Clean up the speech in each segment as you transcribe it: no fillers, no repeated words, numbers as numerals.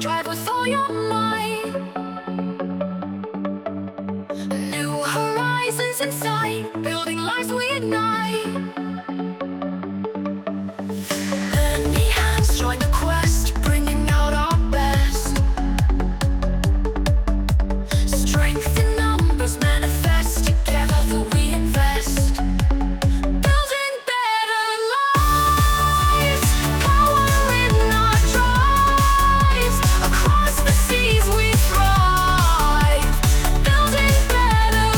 Strive with all your might. New horizons in sight, building lives we ignite. Many hands join the quest, bringing out our best. Strength in numbers manifest, together we invest. Building better lives, power in our drives. Across the seas we thrive, building better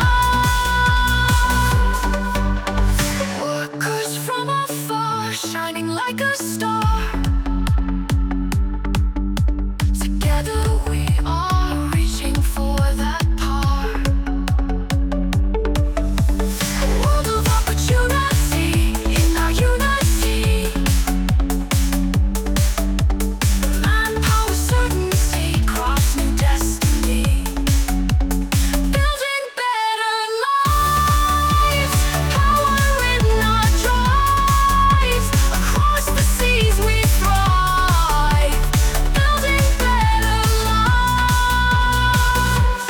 lives. Workers from afar, shining like a star. Together we are reaching for that par. A world of opportunity in our unity. Manpower, certainty, cross new destiny. Building better lives, power in our drives. Across the seas we thrive, building better lives.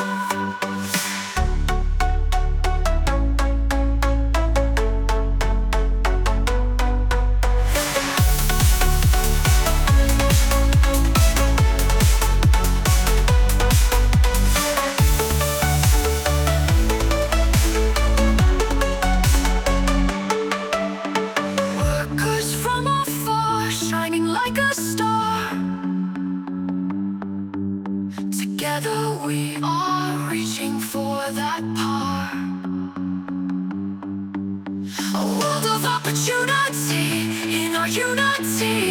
Workers from afar, shining like a star. Together we are reaching for that par. A world of opportunity in our unity.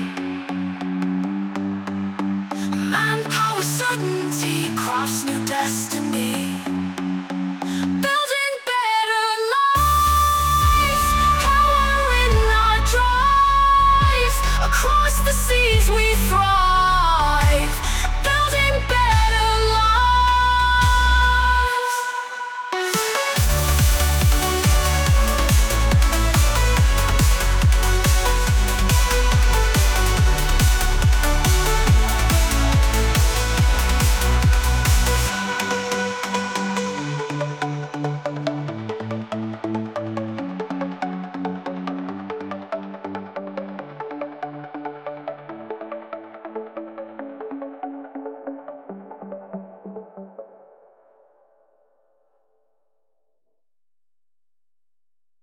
Manpower, certainty, cross new destiny. Building better lives, power in our drives. Across the seas we thrive.